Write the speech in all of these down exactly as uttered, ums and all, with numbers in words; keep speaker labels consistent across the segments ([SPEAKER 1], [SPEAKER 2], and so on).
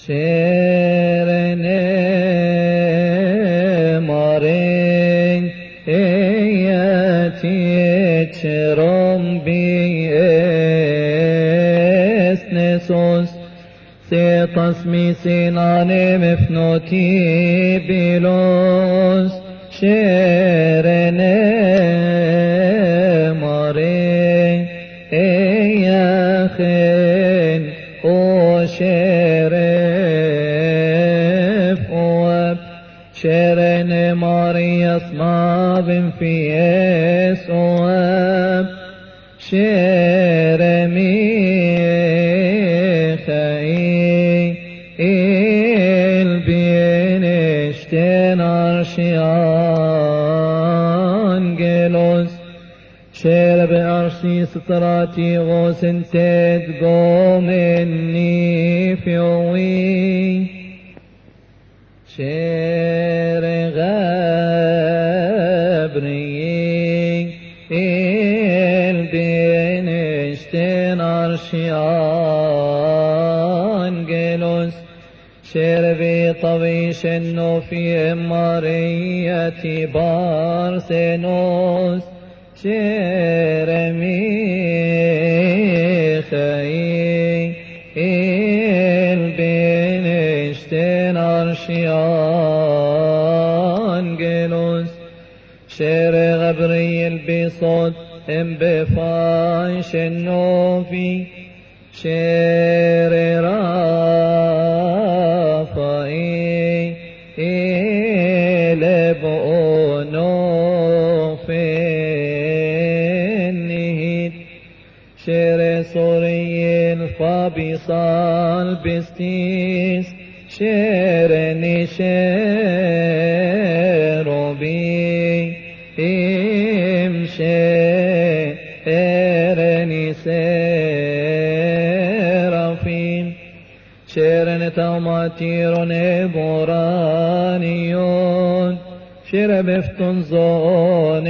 [SPEAKER 1] شيرني مارين اياتي تشرم بي اسنسوس سيطس ميسيناني مفنوتي بيلوس شيرني مارين اياخين وشرف واب شيرن ماريا صماب في اسواب شيرمي خاي البينشتن عرشيان جلوس شير بعرشي ستراتي غوسن تد قومني فيوي شير غابري البينشتن عرشيان جلوس شير بطويش النوفي ماريتي بارسنوس شيرمي خاي البينشتن عرشيان جلوس شير غبري البصوت ام بفايش النوفي شير رافعي لبؤنو في النهيد شير صوري الفابصال بستيس شيرني شيروبي ام شيرني سيرافيم شيرن توماتيرون بورانيون شير بفتن زون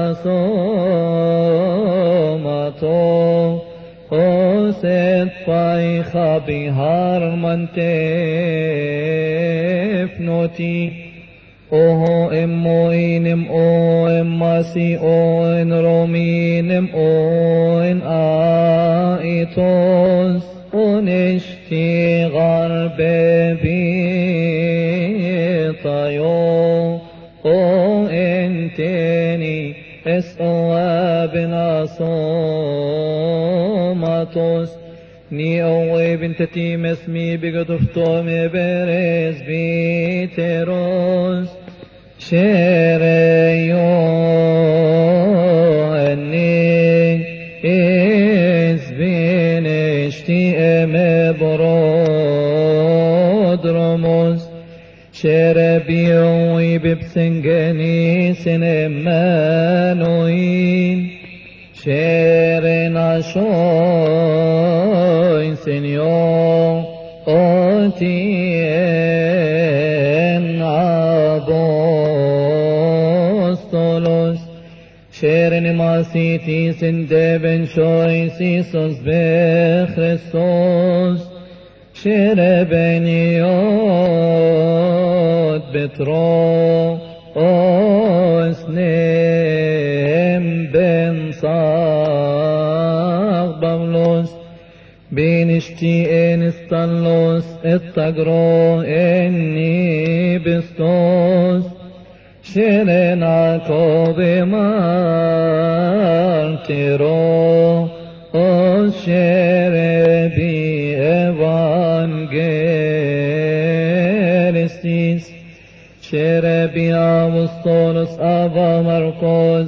[SPEAKER 1] ناسوماتو قوست فايخا بهار منتف نوتي اوهو اموينم او اماسي او ان رومينم او ان آئتوس ونشتي غرب بيطايو او انتني اسواب ناصوماتوس ني اوي بنت تيم اسمي بقدفتوم برز بيتروس شيريو اني از بنشتي مبرودرموس شربيوي ببسنجني سنمانوين شيرنا شوين سنيو اوتين عبوستولوس شيرن ماسيتي سندبن شوي سيسوس بخريستوس شربنيوت بترو اسنم بن صاغ بولوس بينشتي انستانلوس التجرو اني بستوس شيرنا كوبي مارتيرو شيربي evangelisis شيربي أوسطولوس أبا مرقوس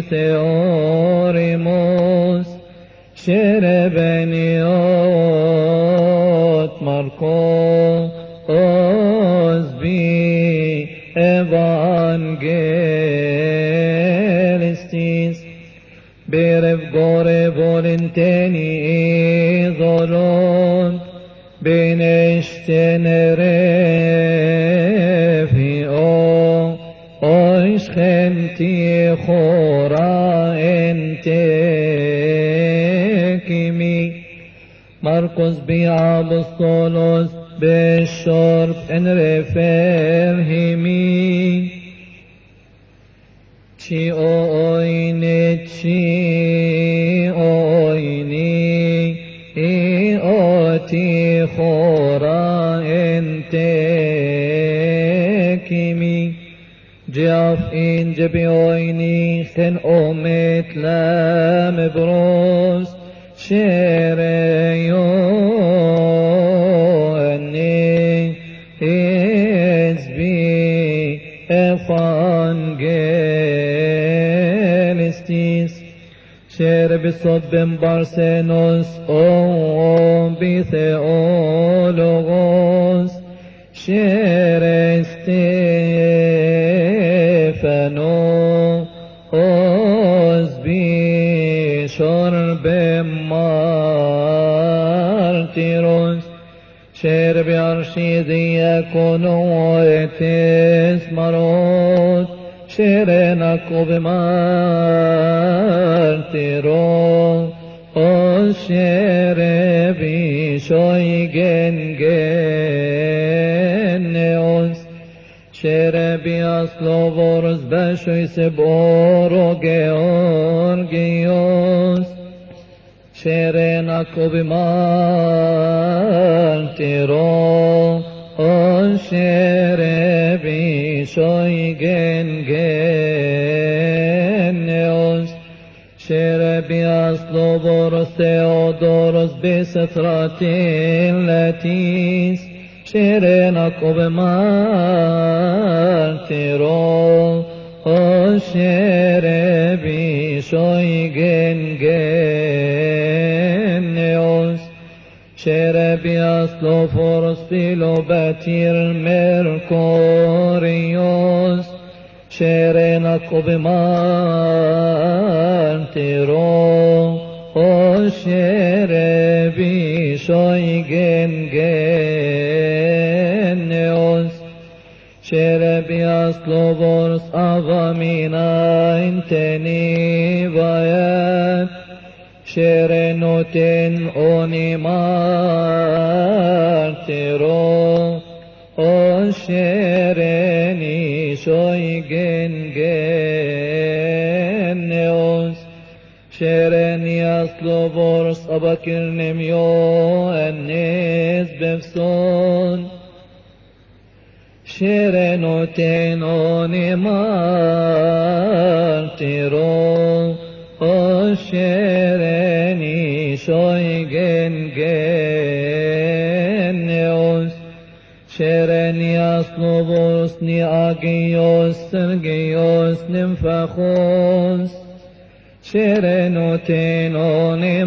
[SPEAKER 1] بيثيوريموس شيربنيوت مرقوس بي evangelisis برف غوري فولنتيني ظلون بينشتن رفي او اوش خنتي خورا انتكمي مرقس بيعبسطولوس بالشرب ان رفر همي چی اوینی چی اوینی ای آتی خورا انتکیمی جاف این جبی اوینی خن اومت لام بروز شریونی ازبی افانگلستیس شر بصب بارسنوس او بثيولوغوس شر استيفانو اوز بي شرب مارتيروس شر بيارشي دياكونو اتس مروت شرناكو بمارتيرو او شر بيشوي جنجنيوس شر بياسلو ورز بشوي سبورو جيورجيوس شرناكو بمارتيرو او شر بيشوي جنجنيوس شر بياسلو ورز ثيودورس بستراتين لاتيس شرناكو بمارتيرو او شر بيشوي جنجنيوس شر بياسلو فورس فيلوباتير ميركوريوس شرناكو بمارتيرو او شر بيشوي جنجنيوس شر بياسلو فورس افامينا انتني بايات شرنوتن اوني مارتيرو او شرني شوي جنجنيوس شرني اصلو فورس اباكر نميو الناس بفسون شرنوتن اوني مارتيرو او شرني شوي جنجنيوس شرني اصلو فورس ني اجيوس سرجيوس نمفخوس شرنوتن اوني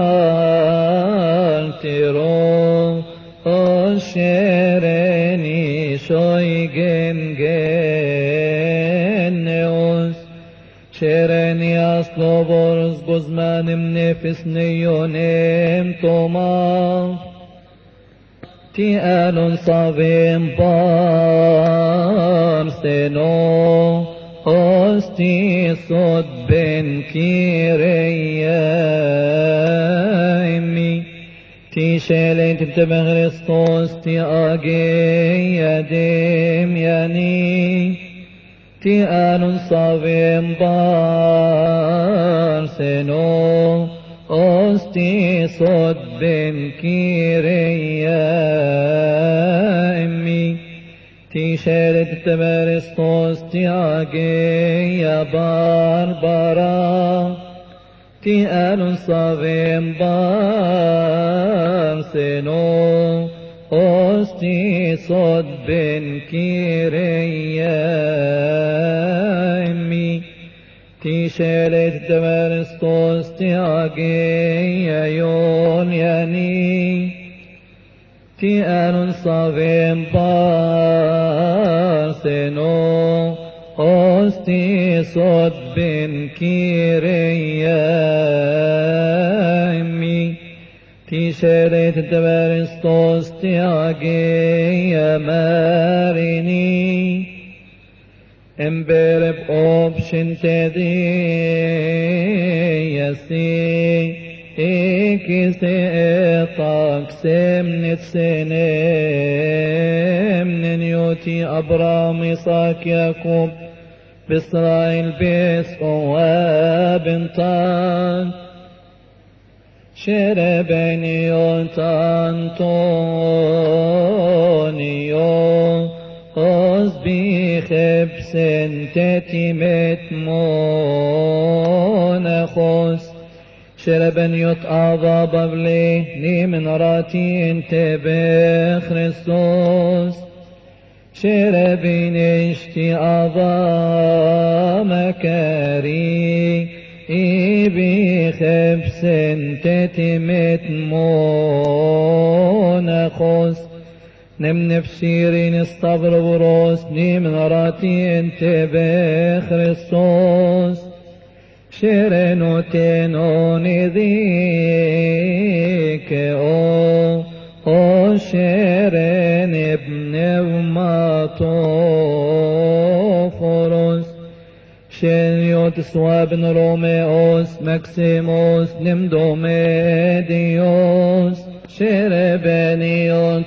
[SPEAKER 1] مارتيرو او شرني شوي جنجنيوس شرني اصلو فورس بزمان منفس نيونيم توما تيالون صابين بارسنو اوستي صد بن كيريامي تي شلين تبتبه خريستوس تي اجي يديم يعني تي انون صابين بارسنو اوستي صد بن كيريامي تي شلين تبتبه خريستوس تي اجي يا باربرا تي انون صابين بارسنو اوستي صد بن كيريامي تي شلت دمرستوس تي اجي يون يعني تي انون صابين بارسنو اوستي صد بن كيريامي تي شريت دبرستوس تي اجي ماريني امبرب اوبشن تدي يسي إكسيطاك سمنت سنم نيوتي أبرام إساك يعقوب بإسرائيل بيس وابنطان شربنيو تانطونيو أصبي خبس تتمت مونخوس شربنيوت أعضى ببلي من راتي انت بخريستوس شربين اشتي أعضى مكاري إبي خبس تتمت مونخوس نم نفسيرين استبر بروس نم نراتي انت بخريستوس شرنو تنوني ذيك او او شرن ابن وماطوفروس شنيوت سوابن روميوس مكسيموس نمدوميديوس شربنيوت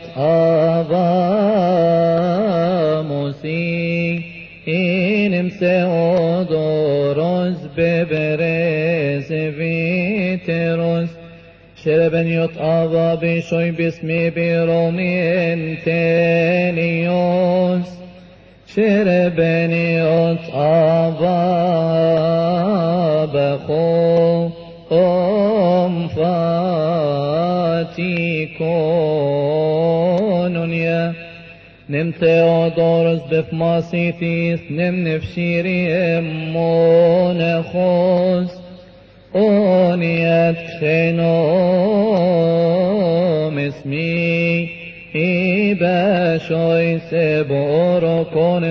[SPEAKER 1] آضاموسي إنم سيودوروس ببرز فيتروس شربنيوت آضا بشوي باسمي برومي انتانيوس شربنيوت آضا بخو أم فاتيكونونيا نم ثيودورس بفماسيتيس نم نفشيري امونخوس اونيات خينوم اسمي إبا شوي سبورو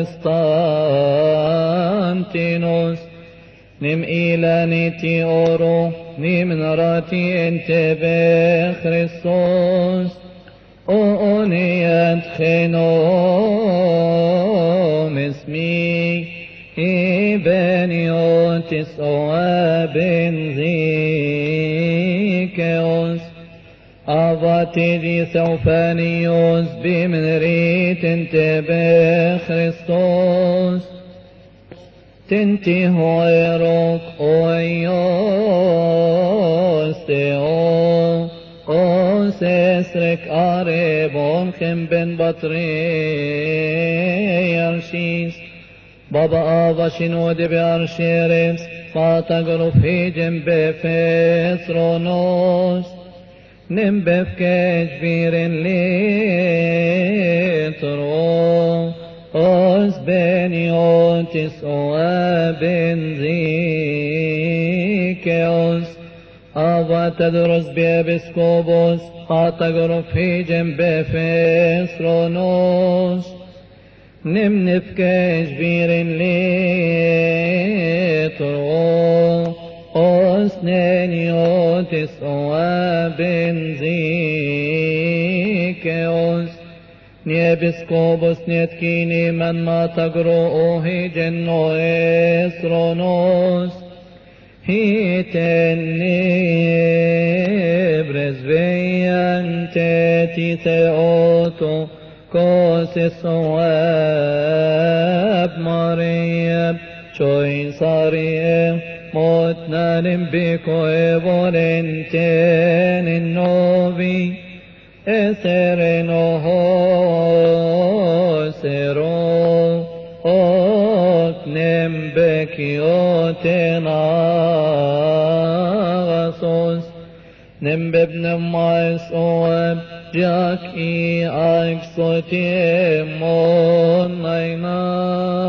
[SPEAKER 1] كونستانتينوس نم إيلانيتي أورو نم نراتي انت بخريستوس أونيات خينوم اسمي إبانيوتس وابن ذيكيوس أضاتي دي سوفانيوس بمنريت انت بخريستوس تنتي هويروك أويوس تيو أوس اسرك أريبون خم بن بطريرشيس بابا آبا شنود بأرشيرمس فاتقرو في جنب فسرونوس نمبف كجبير ليترو أوس بنيوتس وابن ذيكيوس أبا تدرس بيبسكوبوس فاتقرو في جنب فسرونوس نمنف كجبير ليترو أسنانيوتس وابن ذيكيوس نيبسكوبوس نيتكيني من ما تقرؤه جنو إسرونوس هيتني برزبيان تاتي ثيوتو كوسس واب مريم شوي صاريم موتنا نبيكو إبولنتين النوبي إسرنو سرو أكنم بكيوتنا غصوص نم بابن مايس أواب جاك إي أكسوتي مون نينا